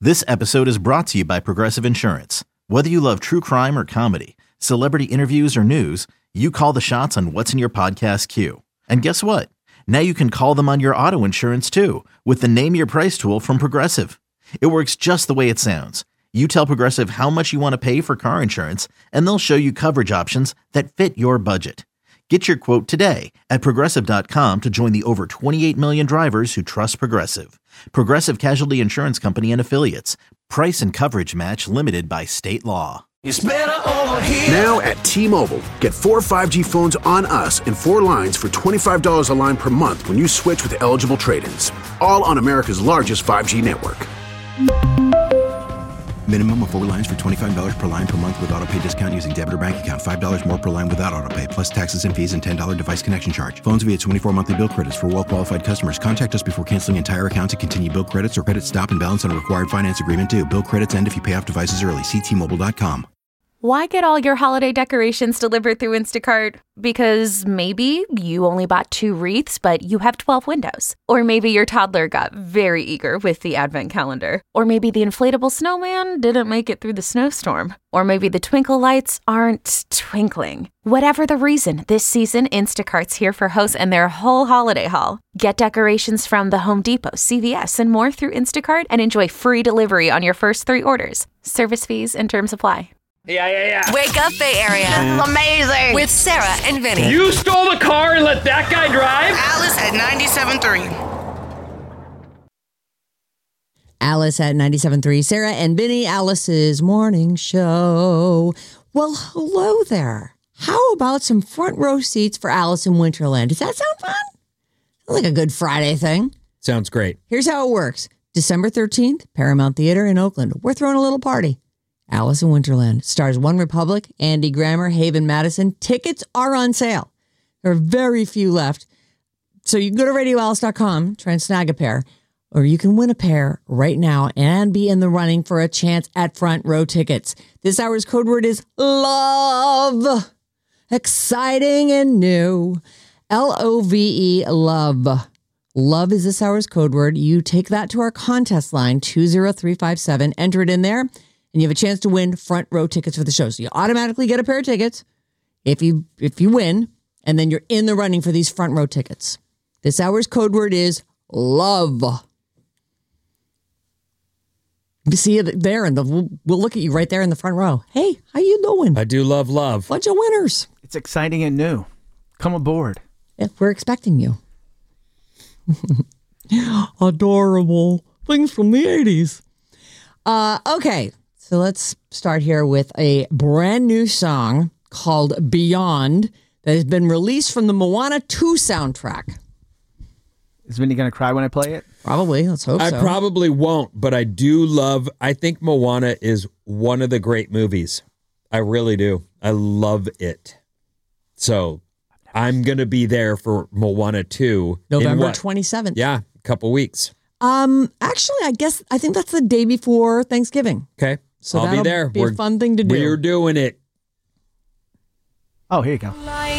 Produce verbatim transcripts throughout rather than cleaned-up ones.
This episode is brought to you by Progressive Insurance. Whether you love true crime or comedy, celebrity interviews or news, you call the shots on what's in your podcast queue. And guess what? Now you can call them on your auto insurance too with the Name Your Price tool from Progressive. It works just the way it sounds. You tell Progressive how much you want to pay for car insurance, and they'll show you coverage options that fit your budget. Get your quote today at Progressive dot com to join the over twenty-eight million drivers who trust Progressive. Progressive Casualty Insurance Company and Affiliates. Price and coverage match limited by state law. It's better over here. Now at T-Mobile, get four five G phones on us and four lines for twenty-five dollars a line per month when you switch with eligible trade-ins. All on America's largest five G network. Minimum of four lines for twenty-five dollars per line per month with autopay discount using debit or bank account. five dollars more per line without autopay, plus taxes and fees and ten dollars device connection charge. Phones via twenty-four monthly bill credits for well-qualified customers. Contact us before canceling entire account to continue bill credits or credit stop and balance on a required finance agreement due. Bill credits end if you pay off devices early. See T Mobile dot com. Why get all your holiday decorations delivered through Instacart? Because maybe you only bought two wreaths, but you have twelve windows. Or maybe your toddler got very eager with the advent calendar. Or maybe the inflatable snowman didn't make it through the snowstorm. Or maybe the twinkle lights aren't twinkling. Whatever the reason, this season, Instacart's here for hosts and their whole holiday haul. Get decorations from the Home Depot, C V S, and more through Instacart and enjoy free delivery on your first three orders. Service fees and terms apply. Yeah, yeah, yeah. Wake up, Bay Area. This is amazing. With Sarah and Vinny. You stole the car and let that guy drive? Alice at ninety-seven point three. Alice at ninety-seven point three. Sarah and Vinny, Alice's morning show. Well, hello there. How about some front row seats for Alice in Winterland? Does that sound fun? Sounds like a good Friday thing. Sounds great. Here's how it works. December thirteenth, Paramount Theater in Oakland. We're throwing a little party. Alice in Winterland stars One Republic, Andy Grammer, Haven Madison. Tickets are on sale. There are very few left. So you can go to radio alice dot com, try and snag a pair, or you can win a pair right now and be in the running for a chance at front row tickets. This hour's code word is love. Exciting and new. L O V E, love. Love is this hour's code word. You take that to our contest line, two zero three five seven. Enter it in there. And you have a chance to win front row tickets for the show. So you automatically get a pair of tickets if you if you win, and then you're in the running for these front row tickets. This hour's code word is love. You see it there, and the, we'll, we'll look at you right there in the front row. Hey, how you doing? I do love love. Bunch of winners. It's exciting and new. Come aboard. Yeah, we're expecting you. Adorable. Things from the eighties. Uh, okay. So let's start here with a brand new song called Beyond that has been released from the Moana two soundtrack. Is Vinny going to cry when I play it? Probably. Let's hope I so. I probably won't, but I do love, I think Moana is one of the great movies. I really do. I love it. So I'm going to be there for Moana two. November twenty-seventh. Yeah, a couple weeks. Um, actually, I guess, I think that's the day before Thanksgiving. Okay. So I'll be there. Be we're, a fun thing to do. We're doing it. Oh, here you go.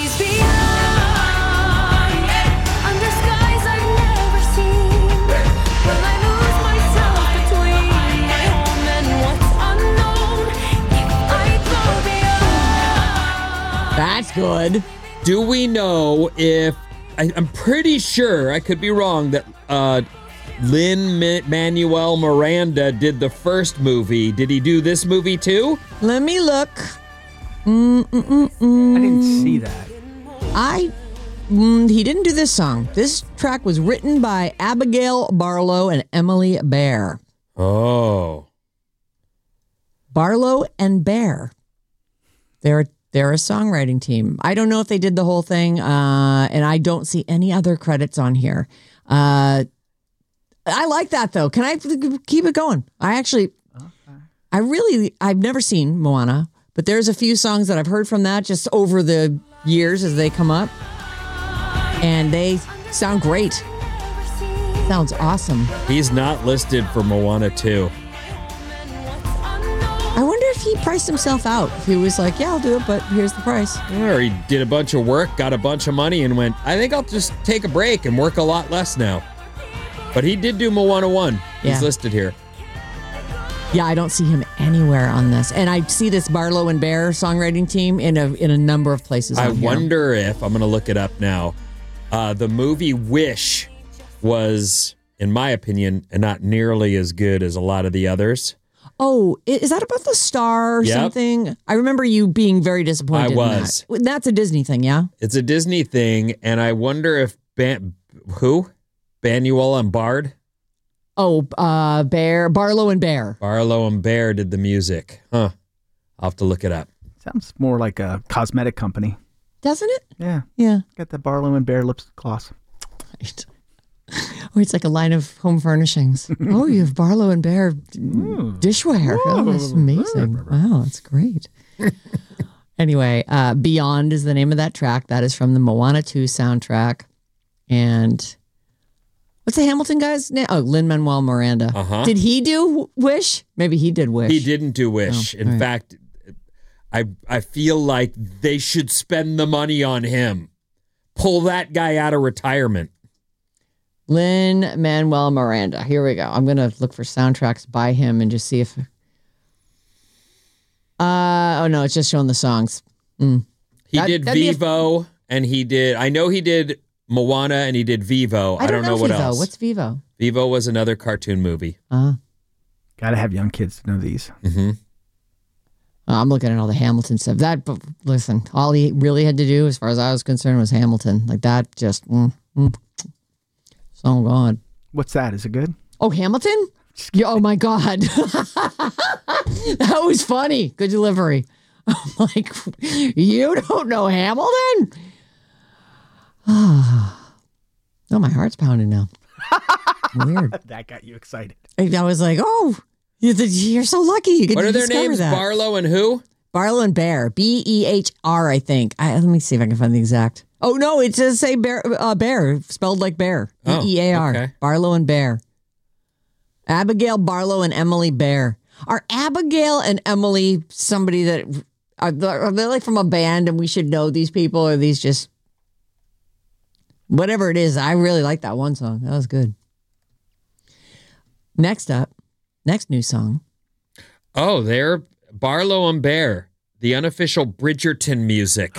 That's good. Do we know if, I, I'm pretty sure, I could be wrong, that uh, Lin-Manuel Miranda did the first movie. Did he do this movie too? Let me look. Mm-mm-mm-mm. I didn't see that. I, mm, he didn't do this song. This track was written by Abigail Barlow and Emily Bear. Oh. Barlow and Bear. They're they're a songwriting team. I don't know if they did the whole thing, uh, and I don't see any other credits on here. Uh, I like that though. Can I keep it going? I actually, okay. I really, I've never seen Moana, but there's a few songs that I've heard from that just over the years as they come up, and they sound great. Sounds awesome. He's not listed for Moana two. I wonder if he priced himself out. If he was like, yeah, I'll do it, but here's the price. Or he did a bunch of work, got a bunch of money, and went, I think I'll just take a break and work a lot less now. But he did do Moana one. He's yeah. listed here. Yeah, I don't see him anywhere on this. And I see this Barlow and Bear songwriting team in a in a number of places. I on here. wonder if, I'm going to look it up now, uh, the movie Wish was, in my opinion, not nearly as good as a lot of the others. Oh, i- is that about the star or Yep. something? I remember you being very disappointed. I in was. that. That's a Disney thing, yeah? It's a Disney thing, and I wonder if, Ban- who? Banuel and Bard? Oh, uh, Bear, Barlow and Bear. Barlow and Bear did the music. Huh. I'll have to look it up. Sounds more like a cosmetic company. Doesn't it? Yeah. Yeah. Got the Barlow and Bear lip gloss. Right. Or it's like a line of home furnishings. Oh, you have Barlow and Bear dishware. Oh, that's amazing. Wow, that's great. Anyway, uh, Beyond is the name of that track. That is from the Moana two soundtrack. And what's the Hamilton guy's name? Oh, Lin-Manuel Miranda. Uh-huh. Did he do Wish? Maybe he did Wish. He didn't do Wish. Oh, In all right. fact, I I feel like they should spend the money on him. Pull that guy out of retirement. Lin-Manuel Miranda. Here we go. I'm going to look for soundtracks by him and just see if... Uh, oh, no, it's just showing the songs. Mm. He That- did that'd be a- Vivo, and he did, I know he did Moana, and he did Vivo. I don't, know, what Vivo. else. What's Vivo? Vivo was another cartoon movie. Uh, Got to have young kids to know these. Mm-hmm. I'm looking at all the Hamilton stuff. That, but listen, all he really had to do, as far as I was concerned, was Hamilton. Like that, just mm, mm, so good. What's that? Is it good? Oh, Hamilton? Yeah, oh my God, that was funny. Good delivery. I'm like, you don't know Hamilton? Oh, my heart's pounding now. Weird. That got you excited. I was like, oh, you're you're so lucky. You get What to are their discover names? that. Barlow and who? Barlow and Bear. B E H R, I think. I, let me see if I can find the exact. Oh, no, it does say Bear, uh, Bear, spelled like Bear. B Oh, E A R. okay. Barlow and Bear. Abigail Barlow and Emily Bear. Are Abigail and Emily somebody that, are they, are they like from a band and we should know these people? Or are these just, whatever it is, I really like that one song. That was good. Next up, next new song. Oh, they're Barlow and Bear, the unofficial Bridgerton music.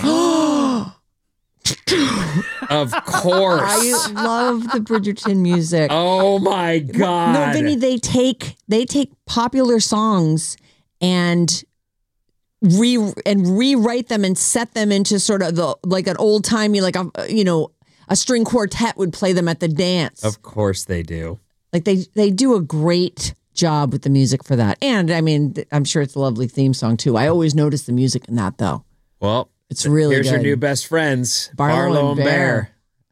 Of course. I love the Bridgerton music. Oh my God. No, Vinny, they take they take popular songs and re and rewrite them and set them into sort of the like an old timey like a you know a string quartet would play them at the dance. Of course they do. Like they they do a great job with the music for that. And I mean, I'm sure it's a lovely theme song too. I always notice the music in that though. Well, it's really here's good. your new best friends, Barlow Barlow, and and Bear.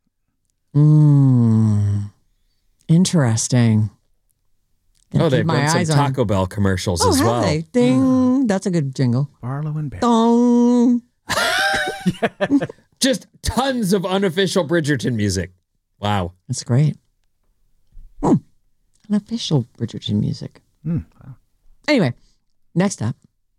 Mm, interesting. Gonna Oh, they've keep my done some eyes on- Taco Bell commercials Oh, as have well. they? Ding. That's a good jingle. Barlow and Bear. Dong. Just tons of unofficial Bridgerton music. Wow. That's great. Hmm. Unofficial Bridgerton music. Mm, wow. Anyway, next up.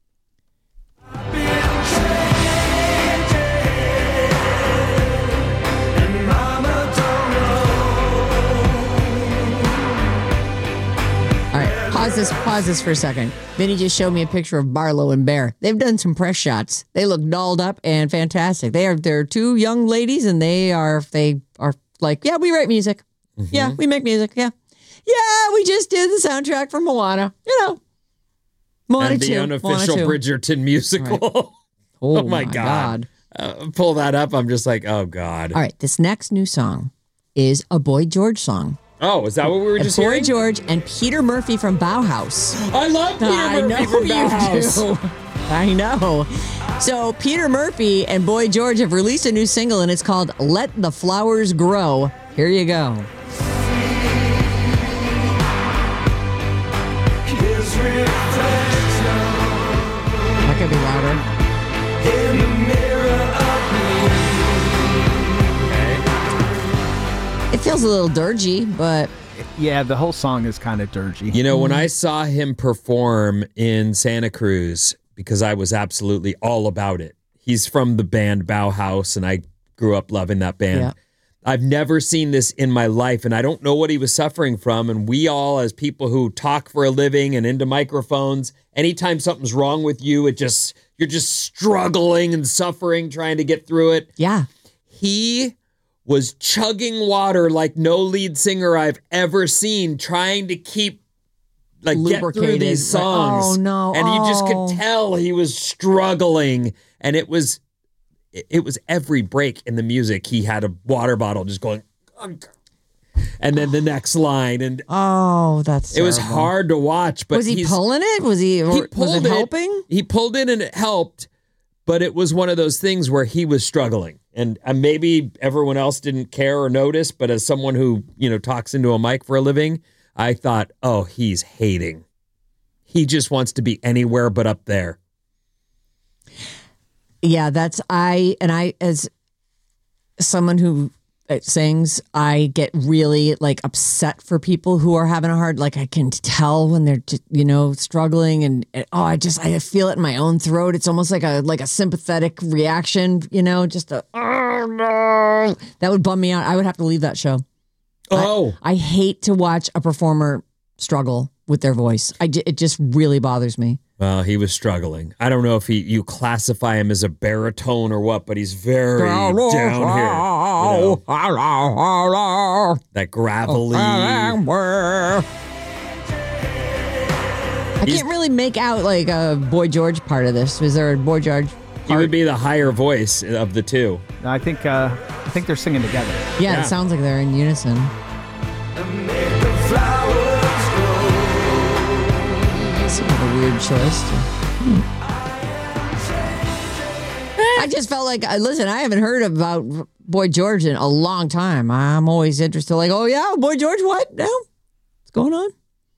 All right, pause this, pause this for a second. Vinny just showed me a picture of Barlow and Bear. They've done some press shots. They look dolled up and fantastic. They are they're two young ladies, and they are they are like, yeah, we write music. Mm-hmm. Yeah, we make music. Yeah, yeah, we just did the soundtrack for Moana. You know, Moana and the two, unofficial Moana two. Bridgerton musical. Oh, Oh, my my God. Uh, pull that up. I'm just like, oh God. All right, this next new song is a Boy George song. Oh, is that what we were A just Boy hearing? George and Peter Murphy from Bauhaus. I love Peter I Murphy know from you Bauhaus. do. I know. So Peter Murphy and Boy George have released a new single, and it's called "Let the Flowers Grow." Here you go. That could be louder. It feels a little dirgy, but Yeah, the whole song is kind of dirgy. You know, when I saw him perform in Santa Cruz, because I was absolutely all about it. He's from the band Bauhaus, and I grew up loving that band. Yeah. I've never seen this in my life, and I don't know what he was suffering from. And we all, as people who talk for a living and into microphones, anytime something's wrong with you, it just you're just struggling and suffering, trying to get through it. Yeah. He was chugging water like no lead singer I've ever seen, trying to keep like get through Lubricated. these songs. Oh, no. And you just Oh. could tell he was struggling, and it was. It was every break in the music. He had a water bottle just going, and then the next line. And Oh, that's it was terrible. hard to watch. But was he he's- pulling it? Was he, He was pulled it helping? He pulled it and it helped, but it was one of those things where he was struggling. And uh, maybe everyone else didn't care or notice, but as someone who, you know, talks into a mic for a living, I thought, oh, he's hating. He just wants to be anywhere but up there. Yeah, that's I and I as someone who sings, I get really like upset for people who are having a hard. Like I can tell when they're just, you know struggling, and, and oh, I just I feel it in my own throat. It's almost like a like a sympathetic reaction, you know, just a oh no, that would bum me out. I would have to leave that show. Oh, I, I hate to watch a performer struggle with their voice. I j- it just really bothers me. well, he was struggling. I don't know if he you classify him as a baritone or what, but he's very down here. You know, that gravelly. I can't really make out like a Boy George part of this. Was there a Boy George? He would be the higher voice of the two. No, I think uh, I think they're singing together. Yeah, Yeah. it sounds like they're in unison. Sort of a weird choice. Hmm. I just felt like, uh, listen, I haven't heard about Boy George in a long time. I'm always interested, like, oh yeah, Boy George, what? No, what's going on?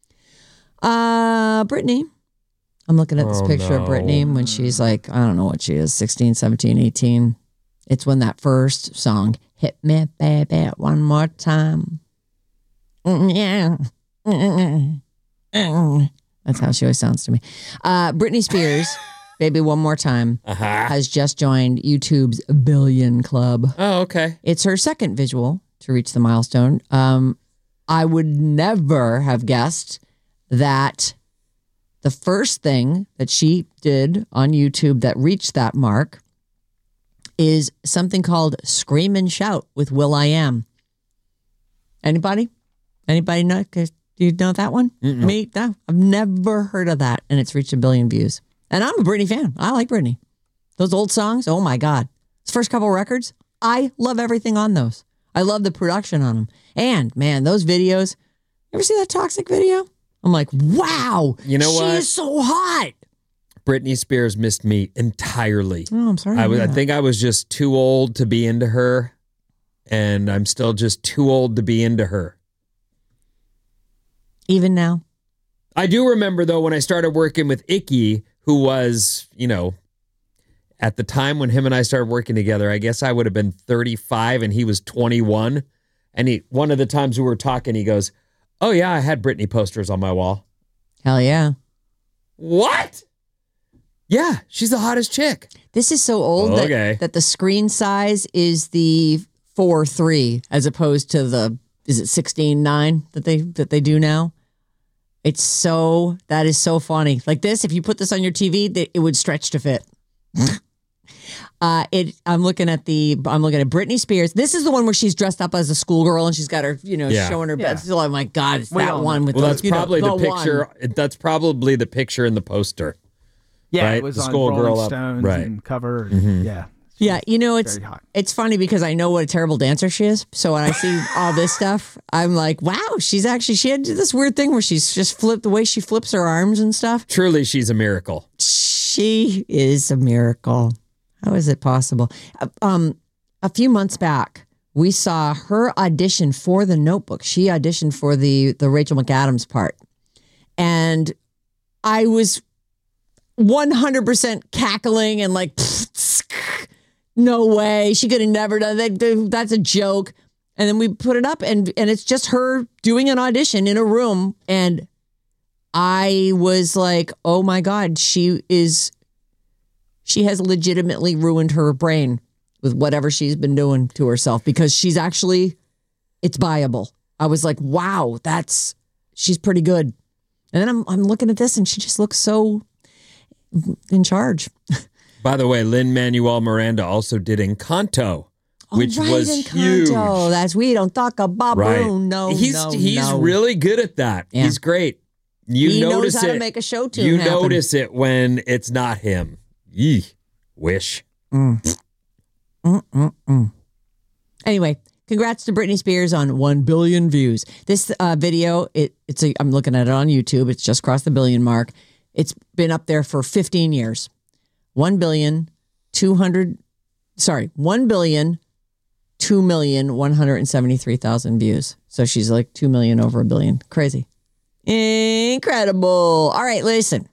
Uh, Brittany. I'm looking at this Oh, picture of no. Brittany when she's like, I don't know what she is, sixteen, seventeen, eighteen. It's when that first song, Hit Me Baby One More Time. Mm, yeah. Mm, mm. That's how she always sounds to me. Uh, Britney Spears, Baby One More Time, Uh-huh. has just joined YouTube's Billion Club. Oh, okay. It's her second visual to reach the milestone. Um, I would never have guessed that the first thing that she did on YouTube that reached that mark is something called Scream and Shout with Will.i.am. Anybody? Anybody know? Do you know that one? Mm-mm. Me? No. I've never heard of that, and it's reached a billion views. And I'm a Britney fan. I like Britney. Those old songs, oh my God. Those first couple records, I love everything on those. I love the production on them. And, man, those videos, you ever see that Toxic video? I'm like, wow. You know she what? is so hot. Britney Spears missed me entirely. Oh, I'm sorry. to I was. hear I that. think I was just too old to be into her, and I'm still just too old to be into her. Even now. I do remember though when I started working with Icky, who was, you know, at the time when him and I started working together, I guess I would have been thirty-five and he was twenty-one. And he, one of the times we were talking, he goes, "Oh yeah, I had Britney posters on my wall." Hell yeah. What? Yeah, she's the hottest chick. This is so old Okay. that, that the screen size is the four three as opposed to the, is it sixteen nine that they that they do now? It's so, that is so funny. Like this, if you put this on your T V, that it would stretch to fit. uh, it. I'm looking at the, I'm looking at Britney Spears. This is the one where she's dressed up as a schoolgirl and she's got her, you know, Yeah. showing her Yeah. bed. So oh my God, it's We that all one know. with Well, the, that's you know, probably the, one. picture. That's probably the picture in the poster. Yeah, Right? it was The on schoolgirl Rolling up- Stones right. and cover. And, Mhm. Yeah. Yeah, you know, it's Very hot. it's funny because I know what a terrible dancer she is. So when I see all this stuff, I'm like, wow, she's actually, she had this weird thing where she's just flipped, the way she flips her arms and stuff. Truly, she's a miracle. She is a miracle. How is it possible? Uh, Um, a few months back, we saw her audition for The Notebook. She auditioned for the the Rachel McAdams part. And I was one hundred percent cackling and like, no way. She could have never done that. That's a joke. And then we put it up and, and it's just her doing an audition in a room. And I was like, oh my God, she is, she has legitimately ruined her brain. with whatever she's been doing to herself because she's actually, it's viable. I was like, wow, that's, she's pretty good. And then I'm I'm looking at this and she just looks so in charge. By the way, Lin-Manuel Miranda also did Encanto, which oh, right, was Encanto. huge. That's we don't talk about Right. no, he's no, he's no. really good at that. Yeah. He's great. You He knows notice how it. to make a show tune You happen. notice it when it's not him. Yee. Wish. Mm. Mm-mm-mm. Anyway, congrats to Britney Spears on one billion views. This uh, video, it, it's a, I'm looking at it on YouTube. It's just crossed the billion mark. It's been up there for fifteen years. one billion, two hundred, sorry, one billion, two million, one hundred seventy-three thousand views. So she's like two million over a billion. Crazy. Incredible. All right, listen.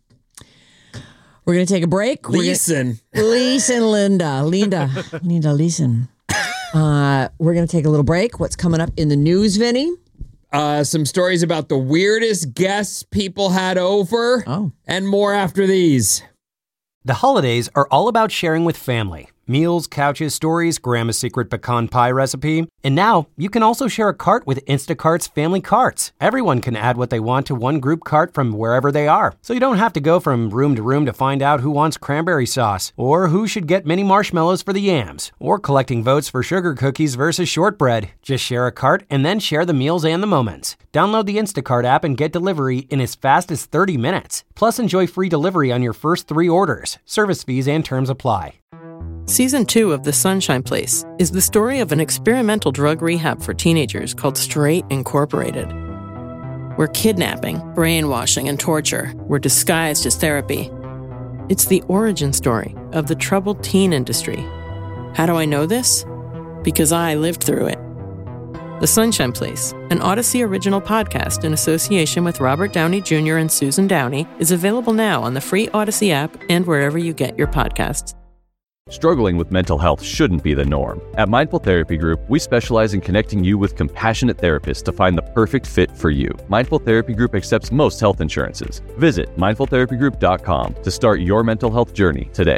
We're going to take a break. We're Listen. Gonna, listen, Linda. Linda. Linda, listen. Uh, we're going to take a little break. What's coming up in the news, Vinny? Uh, some stories about the weirdest guests people had over. Oh. And more after these. The holidays are all about sharing with family. Meals, couches, stories, Grandma's secret pecan pie recipe. And now you can also share a cart with Instacart's Family Carts. Everyone can add what they want to one group cart from wherever they are. So you don't have to go from room to room to find out who wants cranberry sauce, or who should get mini marshmallows for the yams, or collecting votes for sugar cookies versus shortbread. Just share a cart and then share the meals and the moments. Download the Instacart app and get delivery in as fast as thirty minutes. Plus enjoy free delivery on your first three orders. Service fees and terms apply. Season two of The Sunshine Place is the story of an experimental drug rehab for teenagers called Straight Incorporated, where kidnapping, brainwashing, and torture were disguised as therapy. It's the origin story of the troubled teen industry. How do I know this? Because I lived through it. The Sunshine Place, an Odyssey original podcast in association with Robert Downey Junior and Susan Downey, is available now on the free Odyssey app and wherever you get your podcasts. Struggling with mental health shouldn't be the norm. At Mindful Therapy Group, we specialize in connecting you with compassionate therapists to find the perfect fit for you. Mindful Therapy Group accepts most health insurances. Visit mindful therapy group dot com to start your mental health journey today.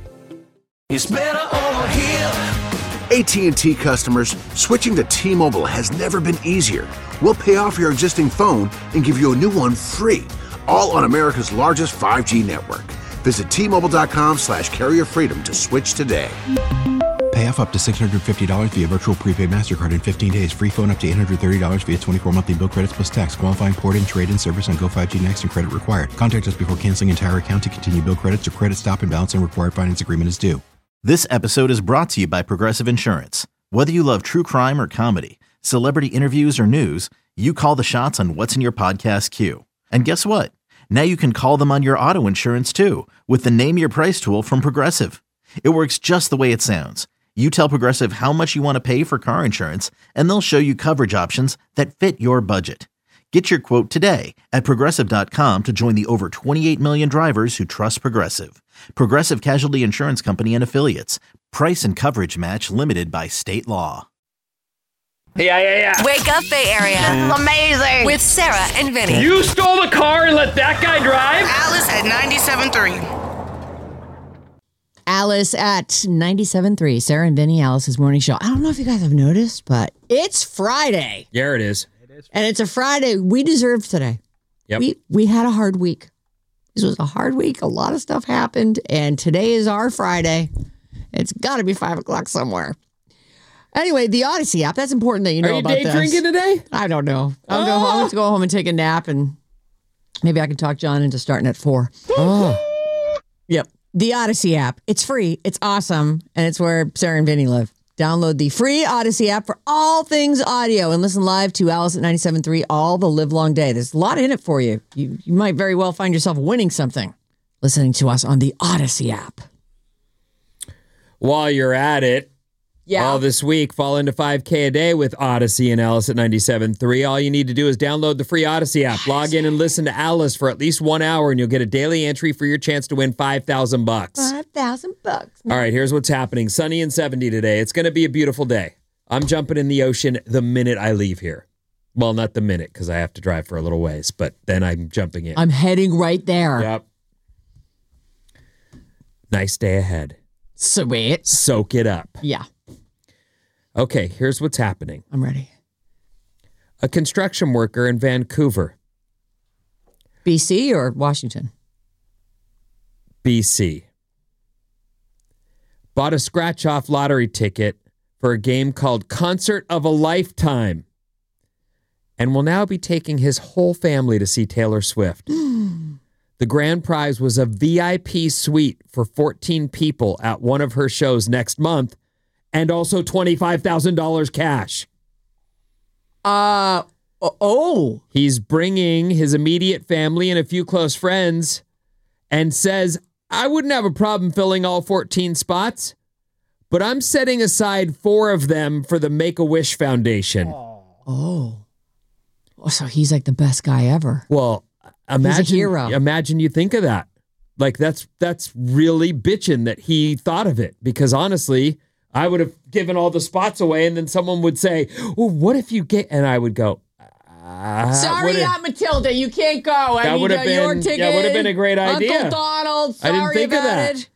It's better over here. A T and T customers, switching to T-Mobile has never been easier. We'll pay off your existing phone and give you a new one free, all on America's largest five G network. Visit T-Mobile.com slash carrier freedom to switch today. Pay off up to six hundred fifty dollars via virtual prepaid MasterCard in fifteen days. Free phone up to eight hundred thirty dollars via twenty-four monthly bill credits plus tax. Qualifying port and trade-in service on Go five G Next and credit required. Contact us before canceling entire account to continue bill credits or credit stop and balance and required finance agreement is due. This episode is brought to you by Progressive Insurance. Whether you love true crime or comedy, celebrity interviews or news, you call the shots on what's in your podcast queue. And guess what? Now you can call them on your auto insurance too with the Name Your Price tool from Progressive. It works just the way it sounds. You tell Progressive how much you want to pay for car insurance, and they'll show you coverage options that fit your budget. Get your quote today at Progressive dot com to join the over twenty-eight million drivers who trust Progressive. Progressive Casualty Insurance Company and Affiliates. Price and coverage match limited by state law. Yeah, yeah, yeah. Wake up, Bay Area. This is amazing. With Sarah and Vinny. You stole the car and let that guy drive? Alice at ninety-seven point three. Alice at ninety-seven point three. Sarah and Vinny, Alice's morning show. I don't know if you guys have noticed, but it's Friday. There it is. And it's a Friday we deserve today. Yep. We we had a hard week. This was a hard week. A lot of stuff happened. And today is our Friday. It's got to be five o'clock somewhere. Anyway, the Odyssey app. That's important that you know Are you about day this. drinking today? I don't know. I'll go home. Let's go home and take a nap, and maybe I can talk John into starting at four. Oh. Yep. The Odyssey app. It's free. It's awesome. And it's where Sarah and Vinny live. Download the free Odyssey app for all things audio and listen live to Alice at ninety-seven point three all the live long day. There's a lot in it for you. You, you might very well find yourself winning something listening to us on the Odyssey app. While you're at it, Yeah. all this week, fall into five K a day with Odyssey and Alice at ninety-seven point three. All you need to do is download the free Odyssey app, yes. log in and listen to Alice for at least one hour, and you'll get a daily entry for your chance to win five thousand bucks. five thousand bucks. All right, here's what's happening. Sunny and seventy today. It's going to be a beautiful day. I'm jumping in the ocean the minute I leave here. Well, not the minute, because I have to drive for a little ways, but then I'm jumping in. I'm heading right there. Yep. Nice day ahead. Sweet. Soak it up. Yeah. Okay, here's what's happening. I'm ready. A construction worker in Vancouver, B C or Washington? B C, bought a scratch-off lottery ticket for a game called Concert of a Lifetime and will now be taking his whole family to see Taylor Swift. The grand prize was a V I P suite for fourteen people at one of her shows next month and also twenty-five thousand dollars cash. Uh, oh. He's bringing his immediate family and a few close friends and says, I wouldn't have a problem filling all fourteen spots, but I'm setting aside four of them for the Make-A-Wish Foundation. Oh. Oh, so he's like the best guy ever. Well, imagine, he's a hero. Imagine you think of that. Like, that's that's really bitching that he thought of it. Because honestly, I would have given all the spots away and then someone would say, well, what if you get... And I would go... Uh, Sorry, Aunt Matilda, you can't go. I that need would have uh, been, your ticket. That would have been a great idea. Uncle Donald, sorry I didn't think about of that. it.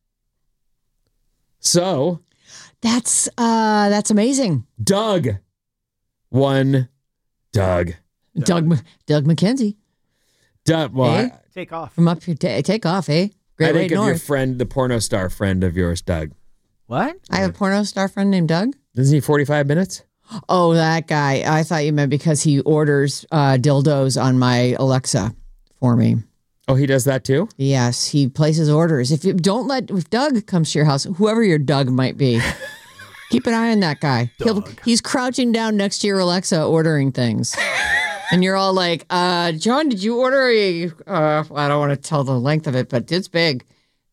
So... That's, uh, that's amazing. Doug won... Doug. Doug Doug, Doug McKenzie. Doug, well, Eh? I, Take off. From up here, ta- take off, eh? Great I White think of your North. friend, the porno star friend of yours, Doug. What? I have a porno star friend named Doug. Isn't he forty-five minutes? Oh, that guy. I thought you meant because he orders uh, dildos on my Alexa for me. Oh, he does that too? Yes, he places orders. If you don't let, if Doug comes to your house, whoever your Doug might be, keep an eye on that guy. He'll, he's crouching down next to your Alexa ordering things. And you're all like, uh, John, did you order a, uh, I don't want to tell the length of it, but it's big.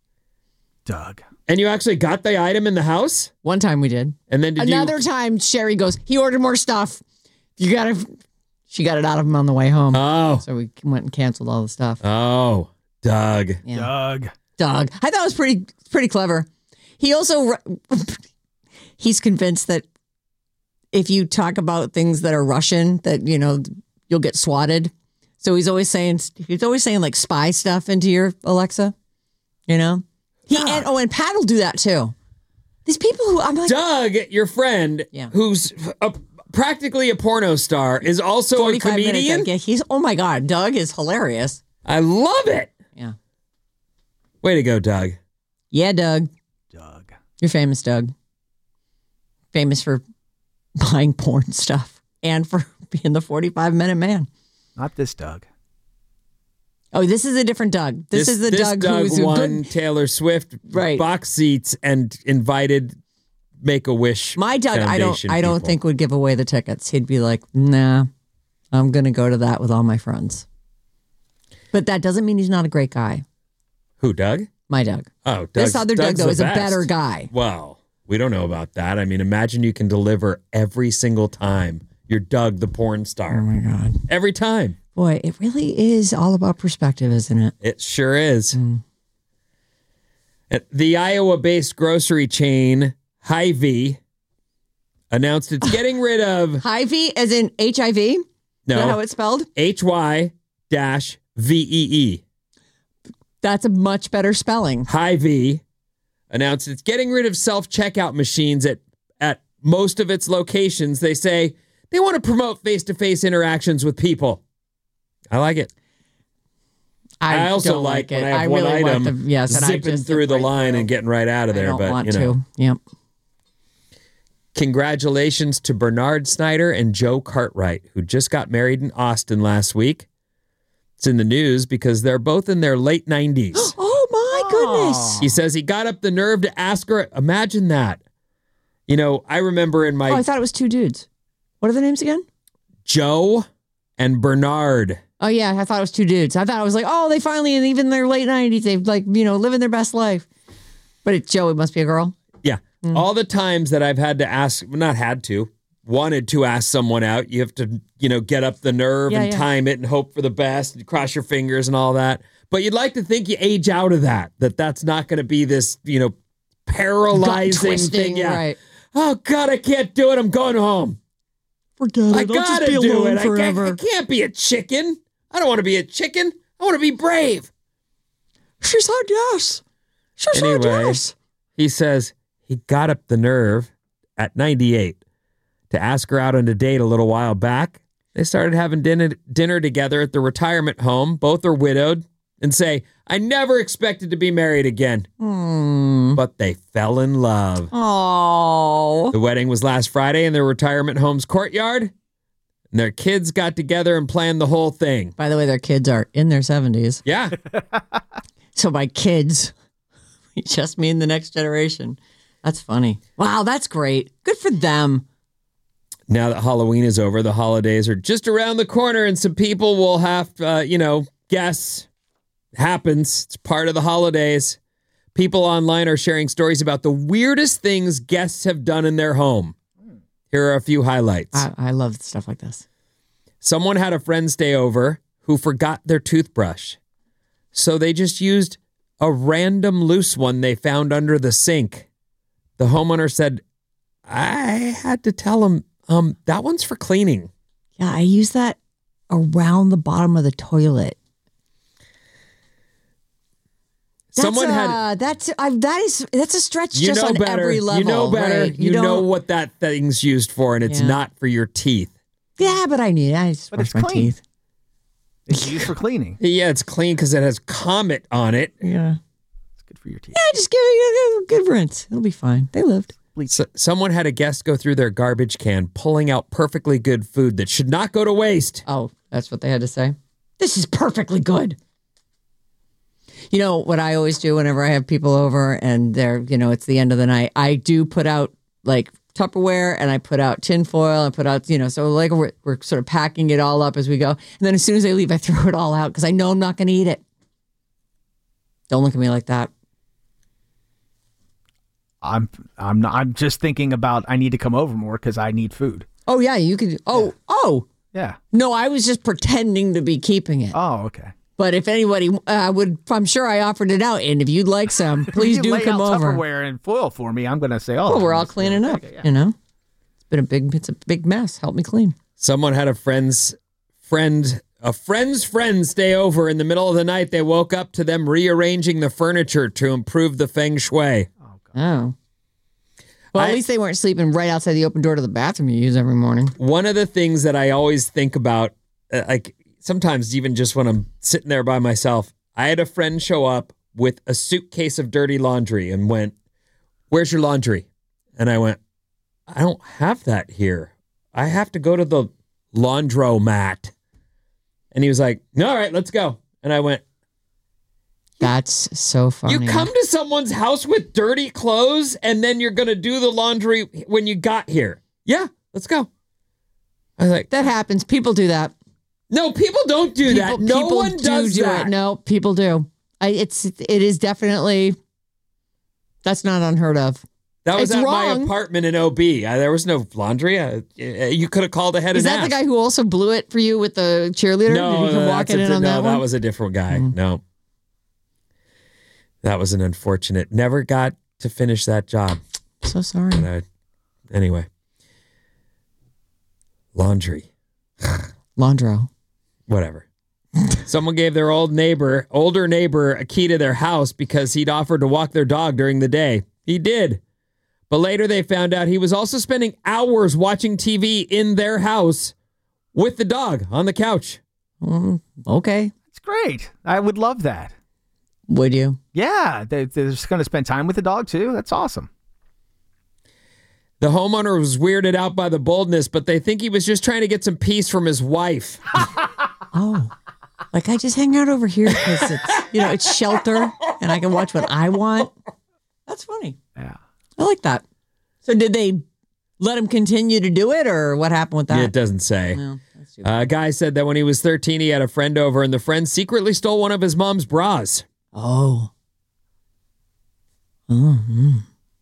Doug. And you actually got the item in the house? One time we did. And then did Another you... time, Sherry goes, he ordered more stuff. You got to, she got it out of him on the way home. Oh. So we went and canceled all the stuff. Oh, Doug. Yeah. Doug. Doug. I thought it was pretty, pretty clever. He also, he's convinced that if you talk about things that are Russian, that, you know, you'll get swatted. So he's always saying, he's always saying like spy stuff into your Alexa, you know? He, and, oh, and Pat will do that too. These people who, I'm like. Doug, your friend, Yeah. who's a, practically a porno star, is also a comedian? Minutes, yeah, he's, oh my God, Doug is hilarious. I love it. Yeah. Way to go, Doug. Yeah, Doug. Doug. You're famous, Doug. Famous for buying porn stuff and for being the forty-five minute man. Not this Doug. Oh, this is a different Doug. This, this is the this Doug, Doug who's won good. Taylor Swift Right. box seats and invited Make-A-Wish. My Doug, I don't, Foundation I don't people. think would give away the tickets. He'd be like, "Nah, I'm going to go to that with all my friends." But that doesn't mean he's not a great guy. Who, Doug? My Doug. Oh, Doug's, This other Doug Doug's though the is a best. better guy. Well, we don't know about that. I mean, imagine you can deliver every single time. You're Doug, the porn star. Oh my God! Every time. Boy, it really is all about perspective, isn't it? It sure is. Mm. The Iowa-based grocery chain Hy-Vee announced it's getting rid of Hy-Vee, as in H I V. no Is that how it's spelled? H Y dash V E E. That's a much better spelling. Hy-Vee announced it's getting rid of self-checkout machines at at most of its locations. They say they want to promote face-to-face interactions with people. I like it. I, I also don't like, like it. when I have I one really item want the- yes, and I zipping just through zip the right line through. and getting right out of there. I don't but want you know, to. Yep. congratulations to Bernard Snyder and Joe Cartwright, who just got married in Austin last week. It's in the news because they're both in their late nineties. Oh my goodness! He says he got up the nerve to ask her. Imagine that. You know, I remember in my Oh, I thought it was two dudes. What are the names again? Joe and Bernard. Oh yeah, I thought it was two dudes. I thought it was like, oh, they finally, and even in their late nineties, they've like, you know, living their best life. But it's Joe. It must be a girl. Yeah. All the times that I've had to ask, not had to, wanted to ask someone out, you have to, you know, get up the nerve Yeah, and yeah. time it and hope for the best and cross your fingers and all that. But you'd like to think you age out of that, that that's not going to be this, you know, paralyzing Gut-twisting, thing. Yeah. right. Oh, God, I can't do it. I'm going home. Forget it. I I'll just gotta be do alone it. I can't, forever. I can't be a chicken. I don't want to be a chicken. I want to be brave. She said yes. She said Anyway, yes. He says he got up the nerve at ninety-eight to ask her out on a date a little while back. They started having dinner, dinner together at the retirement home. Both are widowed, and say, I never expected to be married again. Mm. But they fell in love. Oh. The wedding was last Friday in their retirement home's courtyard. And their kids got together and planned the whole thing. By the way, their kids are in their seventies. Yeah. So by kids, we just mean the next generation. That's funny. Wow, that's great. Good for them. Now that Halloween is over, the holidays are just around the corner, and some people will have to, uh, you know, guess. Happens. It's part of the holidays. People online are sharing stories about the weirdest things guests have done in their home. Here are a few highlights. I, I love stuff like this. Someone had a friend stay over who forgot their toothbrush. So they just used a random loose one they found under the sink. The homeowner said, I had to tell him, um, that one's for cleaning. Yeah, I use that around the bottom of the toilet. That's, Someone uh, had that's uh, that is that's a stretch you just know on better. every level. You know better. Right? You, You know don't- what that thing's used for, and it's Yeah. not for your teeth. Yeah, but I need it. I just But brush it's my clean. teeth. It's used for cleaning. Yeah, it's clean because it has Comet on it. Yeah. It's good for your teeth. Yeah, just give it a good rinse. It'll be fine. They lived. So, someone had a guest go through their garbage can, pulling out perfectly good food that should not go to waste. Oh, that's what they had to say? This is perfectly good. You know, what I always do whenever I have people over and they're, you know, it's the end of the night, I do put out like Tupperware and I put out tinfoil and put out, you know, so like we're, we're sort of packing it all up as we go. And then as soon as they leave, I throw it all out because I know I'm not going to eat it. Don't look at me like that. I'm I'm not, I'm just thinking about I need to come over more because I need food. Oh, yeah, you could. Oh, yeah. oh. Yeah. No, I was just pretending to be keeping it. Oh, okay. But if anybody uh, would, I'm sure I offered it out. And if you'd like some, please you do lay come out over. Tupperware and foil for me. I'm going to say, oh, Well, we're all cleaning up. Okay, yeah. You know, it's been a big, it's a big mess. Help me clean. Someone had a friend's friend, a friend's friend stay over in the middle of the night. They woke up to them rearranging the furniture to improve the feng shui. Oh. Well, at I- least they weren't sleeping right outside the open door to the bathroom you use every morning. One of the things that I always think about, uh, like sometimes even just when I'm sitting there by myself, I had a friend show up with a suitcase of dirty laundry and went, where's your laundry? And I went, I don't have that here. I have to go to the laundromat. And he was like, all right, let's go. And I went, That's so funny. you come to someone's house with dirty clothes and then you're going to do the laundry when you got here. Yeah, let's go. I was like, That happens. People do that. no, people don't do People, that. No people one do does do that. it. No, people do. I, it's it is definitely that's not unheard of. That was It's at wrong. my apartment in O B. Uh, there was no laundry. Uh, you could have called ahead Is and that the asked. guy who also blew it for you with the cheerleader? No, Did you come that's walking a- in on no, that one? was a different guy. Mm. No, that was an unfortunate. Never got to finish that job. So sorry. But I, anyway, laundry, Laundro. whatever. Someone gave their old neighbor, older neighbor, a key to their house because he'd offered to walk their dog during the day. He did. But later they found out he was also spending hours watching T V in their house with the dog on the couch. Mm, okay. It's great. I would love that. Would you? Yeah, they, they're just going to spend time with the dog too. That's awesome. The homeowner was weirded out by the boldness, but they think he was just trying to get some peace from his wife. Oh, like I just hang out over here because it's, you know, it's shelter and I can watch what I want. That's funny. Yeah. I like that. So did they let him continue to do it or what happened with that? It doesn't say. No, that's too Uh, a guy said that when he was thirteen, he had a friend over and the friend secretly stole one of his mom's bras. Oh. Mm-hmm.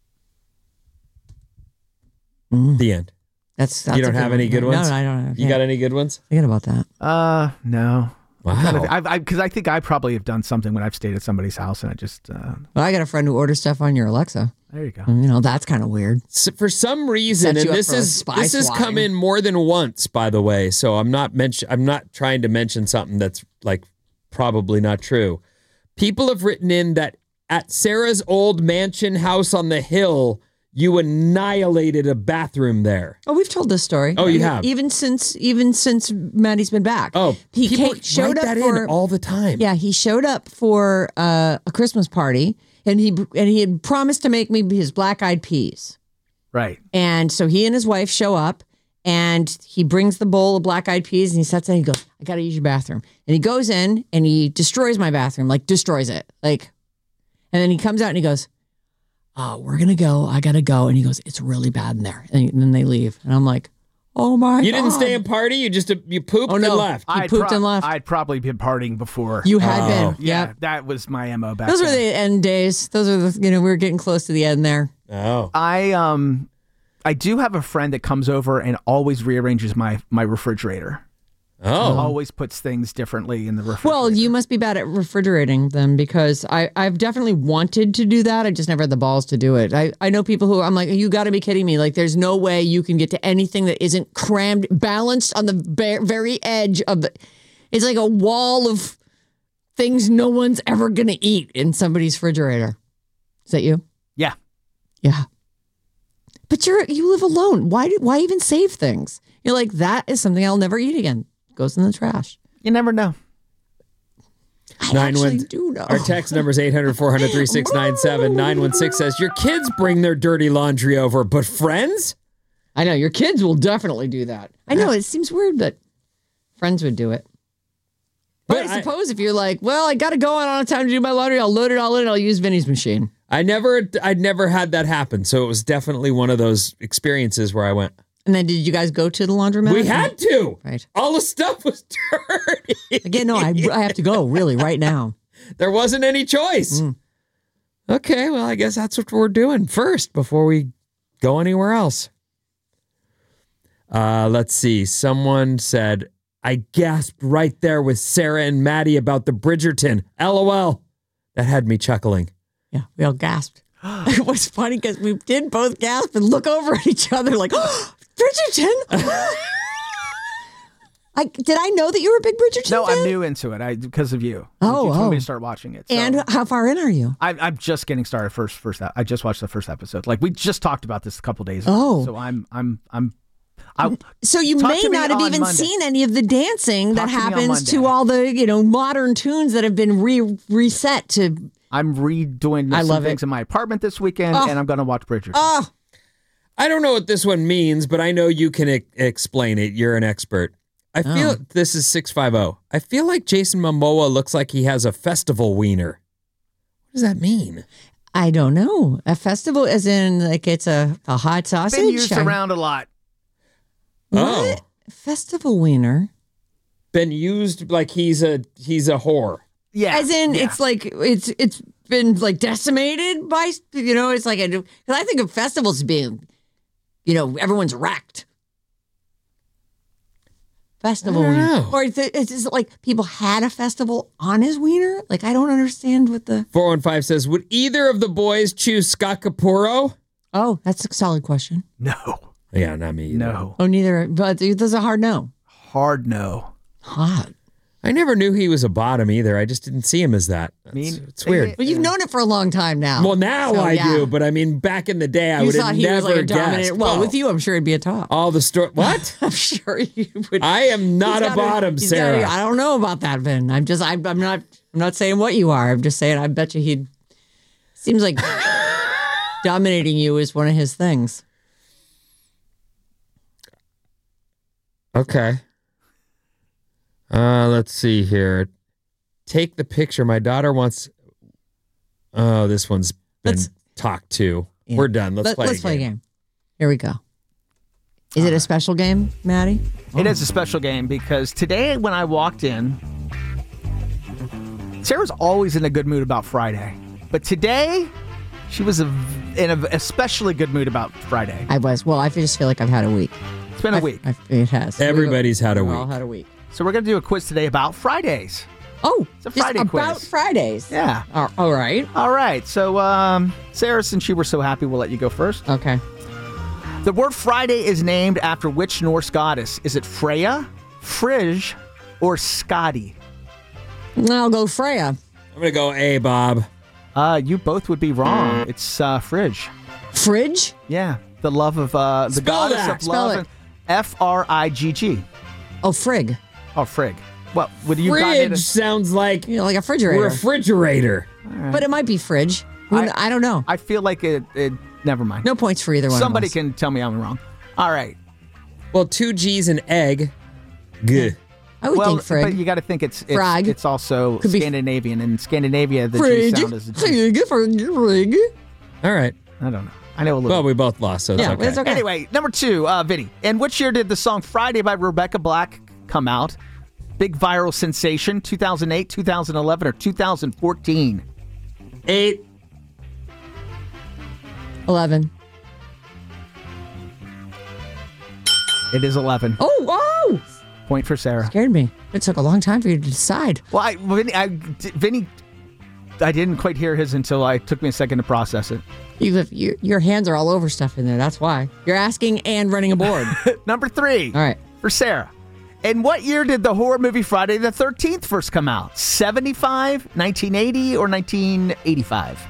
Mm. The end. That's, that's you a don't good have any one. good No, ones? No, I don't have. You got any good ones? Forget about that. Uh, no. Wow. Because I, I, 'cause I think I probably have done something when I've stayed at somebody's house and I just, uh, Well, I got a friend who orders stuff on your Alexa. there you go. You know, that's kind of weird. So for some reason, Set and you up this for a is spy this has come swatting. in more than once, by the way. So I'm not mention I'm not trying to mention something that's like probably not true. People have written in that at Sarah's old mansion house on the hill, you annihilated a bathroom there. Oh, we've told this story. Oh, you have? Even since even since Maddie's been back. Oh, he people came, showed write up that for in all the time. Yeah, he showed up for uh, a Christmas party, and he and he had promised to make me his black eyed peas. Right. And so he and his wife show up, and he brings the bowl of black eyed peas, and he sits there and he goes, "I got to use your bathroom." And he goes in and he destroys my bathroom, like destroys it, like. And then he comes out and he goes, "Oh, we're going to go. I got to go." And he goes, "It's really bad in there." And then they leave. And I'm like, oh my You God. didn't stay and party? You just, you pooped Oh, no. and left? He I'd pooped pro- and left. I'd probably been partying before. You had Oh. been. Yeah, Yep. that was my M O back Those then. were the end days. Those are the, you know, we were getting close to the end there. Oh. I um, I do have a friend that comes over and always rearranges my my refrigerator. Oh. Always puts things differently in the refrigerator. Well, you must be bad at refrigerating them, because I, I've definitely wanted to do that. I just never had the balls to do it. I, I know people who I'm like, you got to be kidding me. Like, there's no way you can get to anything that isn't crammed, balanced on the ba- very edge of the. It's like a wall of things no one's ever going to eat in somebody's refrigerator. Is that you? Yeah. Yeah. But you're you live alone. Why do, why even save things? You're like, that is something I'll never eat again. Goes in the trash. You never know. I Nine actually one- do know. Our text number is eight hundred, four hundred, thirty-six ninety-seven. nine one six says, your kids bring their dirty laundry over, but friends? I know, your kids will definitely do that. I know, it seems weird, but friends would do it. But, But I I- suppose if you're like, well, I got to go, I don't have time to do my laundry, I'll load it all in, I'll use Vinny's machine. I never, I'd never had that happen. So it was definitely one of those experiences where I went, And then did you guys go to the laundromat? we had to. Right. All the stuff was dirty. Again, no, I, I have to go, really, right now. There wasn't any choice. Mm. Okay, well, I guess that's what we're doing first before we go anywhere else. Uh, let's see. Someone said, I gasped right there with Sarah and Maddie about the Bridgerton. LOL. That had me chuckling. Yeah, we all gasped. It was funny because we did both gasp and look over at each other like, oh, Bridgerton? I, did I know that you were a big Bridgerton No, fan? I'm new into it. I because of you. Oh, you told oh. me to start watching it. So. And how far in are you? I, I'm just getting started. First, first. I just watched the first episode. Like we just talked about this a couple days ago. Oh. So I'm, I'm, I'm. I, So you Talk may to me not have on even Monday. seen any of the dancing Talk that to me on happens to Monday. all the, you know, modern tunes that have been re reset to. I'm redoing I some love things it. in my apartment this weekend, Oh. and I'm going to watch Bridgerton. Oh, I don't know what this one means, but I know you can e- explain it. You're an expert. I feel Oh. this is six five zero. I feel like Jason Momoa looks like he has a festival wiener. What does that mean? I don't know. A festival, as in like it's a, a hot sausage? Been used I- around a lot. What? Oh. Festival wiener? Been used like he's a he's a whore. Yeah. As in, yeah. it's like it's it's been like decimated by, you know, it's like, because I think of festivals as being, you know, everyone's wrecked. Festival I don't wiener. know. Or is it, is it like people had a festival on his wiener? Like, I don't understand what the. four one five says, would either of the boys choose Scott Capurro? Oh, that's a solid question. No. Yeah, not me either. No. Oh, neither. But there's a hard no. Hard no. Hot. I never knew he was a bottom either. I just didn't see him as that. It's, mean, it's weird. But you've known it for a long time now. Well, now So, I yeah. do, but I mean, back in the day, I You would thought have he was never like a dominant. guessed. Well, with you, I'm sure it'd be a top. all the story. What? I'm sure you would. I am not He's a gotta- bottom, he's Sarah. gotta- I don't know about that, Vin. I'm just. I'm, I'm not. I'm not saying what you are. I'm just saying. I bet you he'd. Seems like dominating you is one of his things. Okay. Uh, let's see here. Take the picture. My daughter wants. Oh, this one's been Let's- talked to. Yeah. We're done. Let's Let, play. Let's a play a game. game. Here we go. Is it a special game, Maddie? It is a special game because today when I walked in, Sarah's always in a good mood about Friday. But today, she was a, in an especially good mood about Friday. I was. Well, I just feel like I've had a week. It's been a I've- week. I've- it has. Everybody's had a We've all week. had a week. So we're going to do a quiz today about Fridays. Oh, It's a just Friday about quiz. Fridays. Yeah. All- all right. All right. So, um, Sarah, since you were so happy, we'll let you go first. Okay. The word Friday is named after which Norse goddess? Is it Freya, Frigg, or Skadi? I'll go Freya. I'm gonna go A, Bob. Uh, you both would be wrong. It's uh, Fridge. Fridge? Yeah, the love of uh, the Spell goddess that. of Spell love. it. F R I G G. Oh, frig. Oh, frig. Well, would you Fridge sounds like you know, like a refrigerator. refrigerator. Right. But it might be fridge. I, I don't know. I feel like it, it. Never mind. No points for either one. Somebody of us. can tell me I'm wrong. All right. Well, two G's and egg. Good. I would well, think frig. but you got to think it's it's, Frag. it's also Could be- Scandinavian. In Scandinavia, the Frig. G sound is a G. Frig. Frig. All right. I don't know. I know a little. Well, we both lost, so it's Yeah, okay. it's okay. Anyway, number two, uh, Vinny. In which year did the song Friday by Rebecca Black come out? Big viral sensation, two thousand eight, two thousand eleven, or two thousand fourteen? Eight. eleven. It is eleven. Oh, whoa! Point for Sarah. Scared me. It took a long time for you to decide. Well, I, Vinny, I, Vinny, I didn't quite hear his until I took me a second to process it. You have, you, your hands are all over stuff in there. That's why. You're asking and running a board. Number three. All right. For Sarah. In what year did the horror movie Friday the thirteenth first come out? seventy-five, nineteen eighty, or nineteen eighty-five?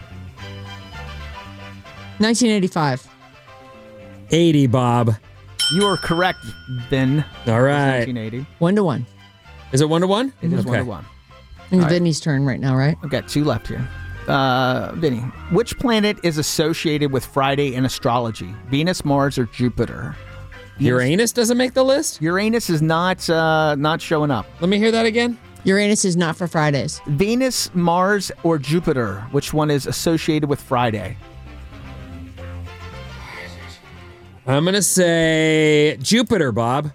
nineteen eighty-five. eighty, Bob. You are correct, Ben. All right. nineteen eighty. One to one. Is it one to one? It is Okay. one to one. It's All right. Vinny's turn right now, right? I've got two left here. Uh, Vinny, which planet is associated with Friday in astrology? Venus, Mars, or Jupiter? Uranus doesn't make the list? Uranus is not uh, not showing up. Let me hear that again. Uranus is not for Fridays. Venus, Mars, or Jupiter? Which one is associated with Friday? I'm going to say Jupiter, Bob.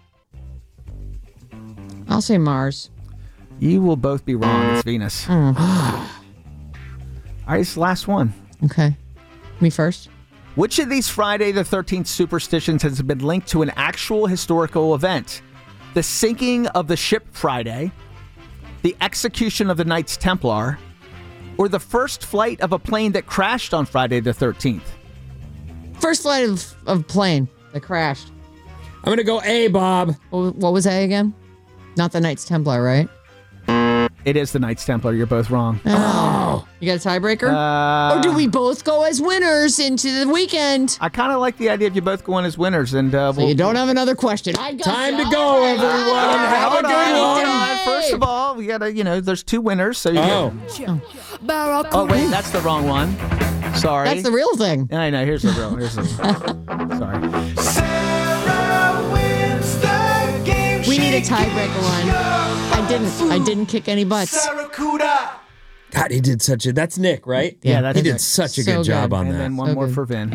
I'll say Mars. You will both be wrong. It's Venus. Mm. All right, it's the last one. Okay. Me first. Which of these Friday the thirteenth superstitions has been linked to an actual historical event? The sinking of the ship Friday, the execution of the Knights Templar, or the first flight of a plane that crashed on Friday the thirteenth? First flight of, of plane that crashed. I'm going to go A, Bob. What, what was A again? Not the Knights Templar, right? It is the Knights Templar. You're both wrong. Oh. You got a tiebreaker? Uh, or do we both go as winners into the weekend? I kind of like the idea of you both going as winners. And uh, So we'll, you don't have another question. I got Time you. to go, All right. everyone. All right. Have a Hold good on, one. hold on. First of all, we got to, you know, there's two winners. So you Oh. get, oh, wait, that's the wrong one. Sorry. That's the real thing. I know. Here's the real. Here's the. Sorry. We need a tiebreaker one. I didn't. I didn't kick any butts. God, he did such a... That's Nick, right? Yeah, that's He did Nick. such a So good job good. on And that. then one So more good. for Vin.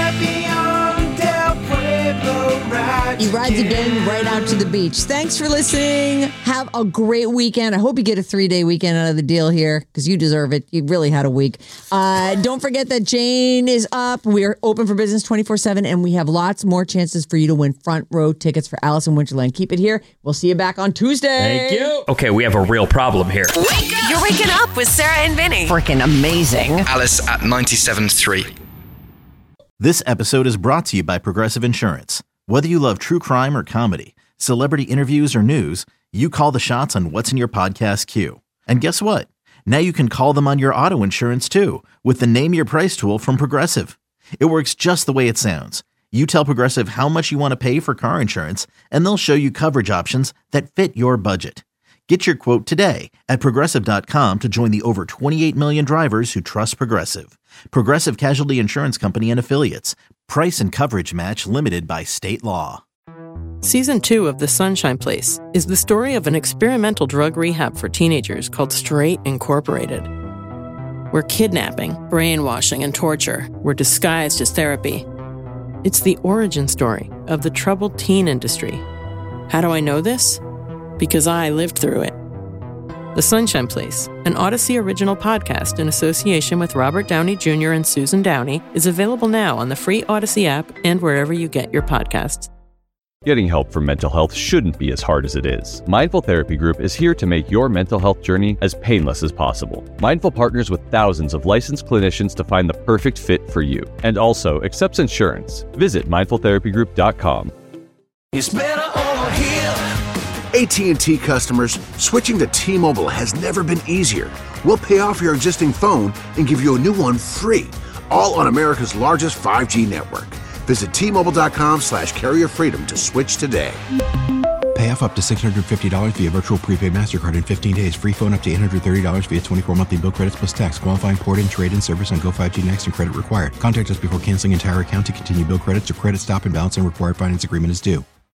He rides again right out to the beach. Thanks for listening. Have a great weekend. I hope you get a three-day weekend out of the deal here because you deserve it. You really had a week. Uh, don't forget that Jane is up. We are open for business twenty-four seven, and we have lots more chances for you to win front row tickets for Alice in Winterland. Keep it here. We'll see you back on Tuesday. Thank you. Okay, we have a real problem here. You're waking up with Sarah and Vinny. Freaking amazing. Alice at ninety-seven point three. This episode is brought to you by Progressive Insurance. Whether you love true crime or comedy, celebrity interviews or news, you call the shots on what's in your podcast queue. And guess what? Now you can call them on your auto insurance too with the Name Your Price tool from Progressive. It works just the way it sounds. You tell Progressive how much you want to pay for car insurance, and they'll show you coverage options that fit your budget. Get your quote today at Progressive dot com to join the over twenty-eight million drivers who trust Progressive. Progressive Casualty Insurance Company and Affiliates. Price and coverage match limited by state law. Season two of The Sunshine Place is the story of an experimental drug rehab for teenagers called Straight Incorporated, where kidnapping, brainwashing, and torture were disguised as therapy. It's the origin story of the troubled teen industry. How do I know this? Because I lived through it. The Sunshine Place, an Odyssey original podcast in association with Robert Downey Junior and Susan Downey, is available now on the free Odyssey app and wherever you get your podcasts. Getting help for mental health shouldn't be as hard as it is. Mindful Therapy Group is here to make your mental health journey as painless as possible. Mindful partners with thousands of licensed clinicians to find the perfect fit for you, and also accepts insurance. Visit mindful therapy group dot com. It's better over here. A T and T customers, switching to T-Mobile has never been easier. We'll pay off your existing phone and give you a new one free, all on America's largest five G network. Visit T-Mobile.com slash carrier freedom to switch today. Pay off up to six hundred fifty dollars via virtual prepaid MasterCard in fifteen days. Free phone up to eight hundred thirty dollars via twenty-four monthly bill credits plus tax. Qualifying port-in, trade-in service on Go five G Next and credit required. Contact us before canceling entire account to continue bill credits or credit stop and balance and required finance agreement is due.